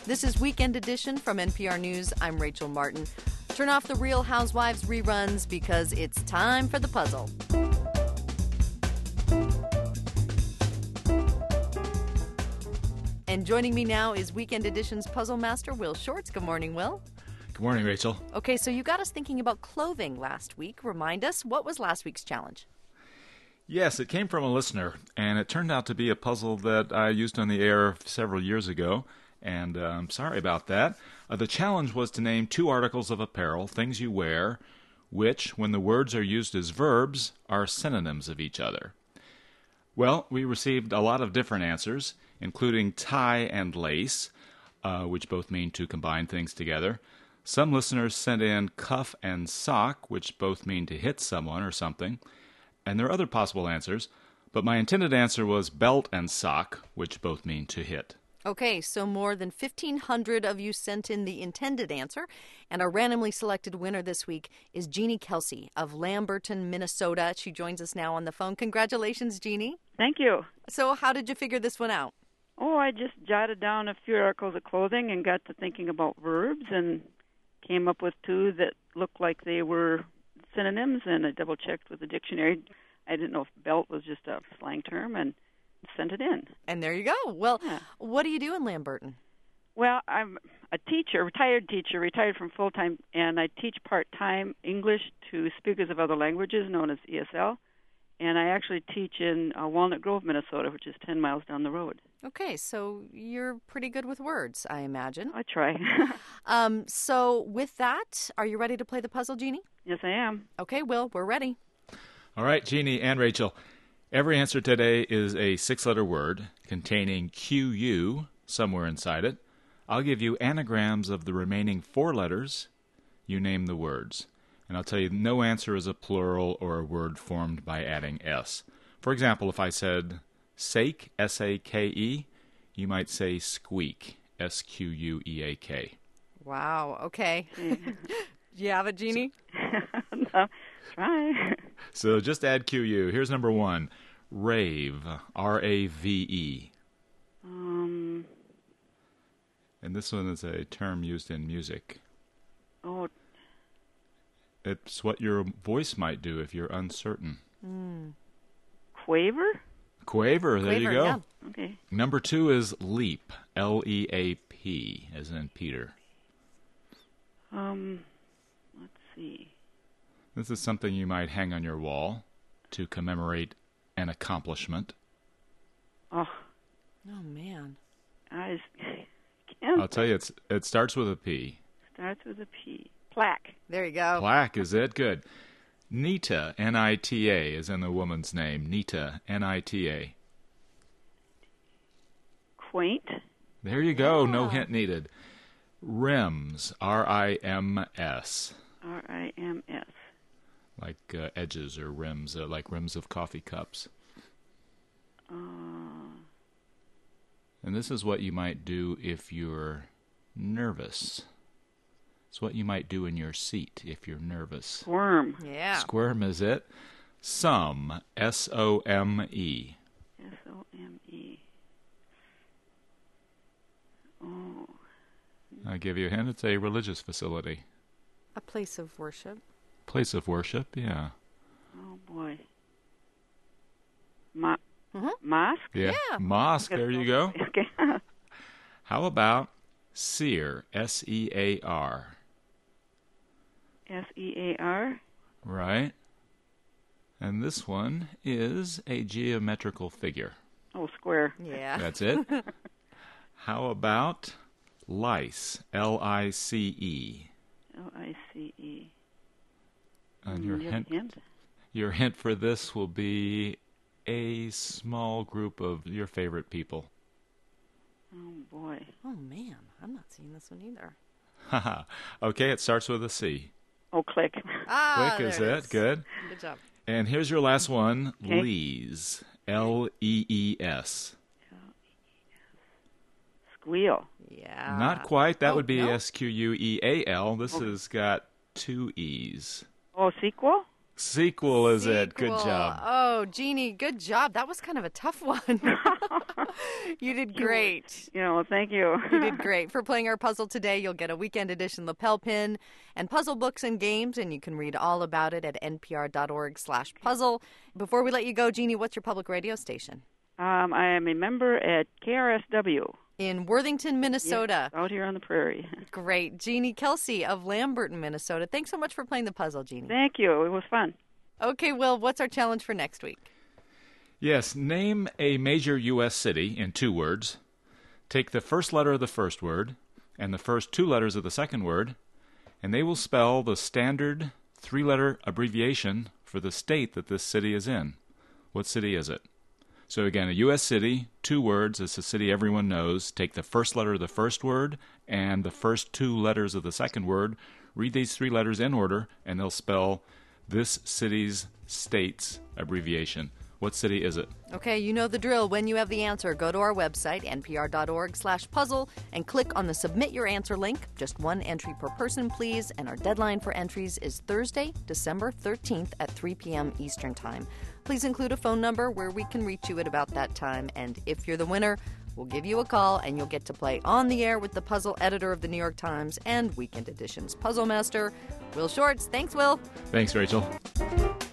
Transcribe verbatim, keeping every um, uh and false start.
This is Weekend Edition from N P R News. I'm Rachel Martin. Turn off the Real Housewives reruns because it's time for the puzzle. And joining me now is Weekend Edition's puzzle master, Will Shorts. Good morning, Will. Good morning, Rachel. Okay, so you got us thinking about clothing last week. Remind us, what was last week's challenge? Yes, it came from a listener, and it turned out to be a puzzle that I used on the air several years ago, and uh, I'm sorry about that. Uh, the challenge was to name two articles of apparel, things you wear, which, when the words are used as verbs, are synonyms of each other. Well, we received a lot of different answers, including tie and lace, uh, which both mean to combine things together. Some listeners sent in cuff and sock, which both mean to hit someone or something. And there are other possible answers, but my intended answer was belt and sock, which both mean to hit. Okay, so more than fifteen hundred of you sent in the intended answer, and our randomly selected winner this week is Jeannie Kelsey of Lamberton, Minnesota. She joins us now on the phone. Congratulations, Jeannie. Thank you. So how did you figure this one out? Oh, I just jotted down a few articles of clothing and got to thinking about verbs and came up with two that looked like they were synonyms, and I double-checked with the dictionary. I didn't know if belt was just a slang term, and sent it in. And there you go. Well, yeah. What do you do in Lamberton? Well, I'm a teacher, retired teacher, retired from full-time, and I teach part-time English to speakers of other languages, known as E S L. And I actually teach in uh, Walnut Grove, Minnesota, which is ten miles down the road. Okay, so you're pretty good with words, I imagine. I try. um, so with that, are you ready to play the puzzle, Jeannie? Yes, I am. Okay, Will, we're ready. All right, Jeannie and Rachel. Every answer today is a six-letter word containing Q U somewhere inside it. I'll give you anagrams of the remaining four letters. You name the words. And I'll tell you, no answer is a plural or a word formed by adding S. For example, if I said sake, S A K E, you might say squeak, S Q U E A K. Wow, okay. Do you have it, Jeannie? No, try. So just add Q U. Here's number one, rave, R A V E. Um. And this one is a term used in music. Oh. It's what your voice might do if you're uncertain. Mm. Quaver? Quaver, there Quaver, you go. Yeah. Okay. Number two is leap, L E A P, as in Peter. Um, let's see. This is something you might hang on your wall to commemorate an accomplishment. Oh. Oh, man. I can't. I'll tell you, it's, it starts with a P. Starts with a P. Plaque. There you go. Plaque, is it? Good. Nita, N I T A, is in the woman's name. Nita, N I T A. Quaint. There you go. Yeah. No hint needed. Rims, R I M S. R I M S. Like uh, edges or rims, uh, like rims of coffee cups. Uh, And this is what you might do if you're nervous. It's what you might do in your seat if you're nervous. squirm. Yeah. Squirm, is it? Some, S O M E. S O M E. Oh. I'll give you a hint. It's a religious facility. A place of worship. Place of worship, yeah. Oh, boy. Mo- Mm-hmm. Mosque? Yeah. Yeah. Mosque, there you go. Okay. How about sear, S E A R? S E A R? Right. And this one is a geometrical figure. Oh, square. Yeah. That's it. How about lice, L I C E? L I C E. And your Mm, you have hint, a hint? your hint for this will be a small group of your favorite people. Oh, boy. Oh, man. I'm not seeing this one either. Haha. Okay, it starts with a C. Oh, click. Ah, Quick is there it? is. Good. Good job. And here's your last one, Okay. Lees, L E E S. Squeal. Yeah. Not quite. That Oh, would be no? S Q U E A L. This Okay. has got two E's. Oh, sequel? Sequel is Sequel. it. Good job. Oh, Jeannie, good job. That was kind of a tough one. You did great. You know, thank you. You did great. For playing our puzzle today, you'll get a weekend edition lapel pin and puzzle books and games, and you can read all about it at npr.org slash puzzle. Before we let you go, Jeannie, what's your public radio station? Um, I am a member at K R S W. In Worthington, Minnesota. Yes, out here on the prairie. Great. Jeannie Kelsey of Lamberton, Minnesota. Thanks so much for playing the puzzle, Jeannie. Thank you. It was fun. Okay, Will, what's our challenge for next week? Yes, name a major U S city in two words. Take the first letter of the first word and the first two letters of the second word, and they will spell the standard three-letter abbreviation for the state that this city is in. What city is it? So again, a U S city, two words, it's a city everyone knows. Take the first letter of the first word and the first two letters of the second word. Read these three letters in order, and they'll spell this city's state's abbreviation. What city is it? Okay, you know the drill. When you have the answer, go to our website, npr.org slash puzzle, and click on the Submit Your Answer link. Just one entry per person, please. And our deadline for entries is Thursday, December thirteenth at three p.m. Eastern Time. Please include a phone number where we can reach you at about that time. And if you're the winner, we'll give you a call, and you'll get to play on the air with the puzzle editor of the New York Times and Weekend Edition's Puzzle Master, Will Shortz. Thanks, Will. Thanks, Rachel.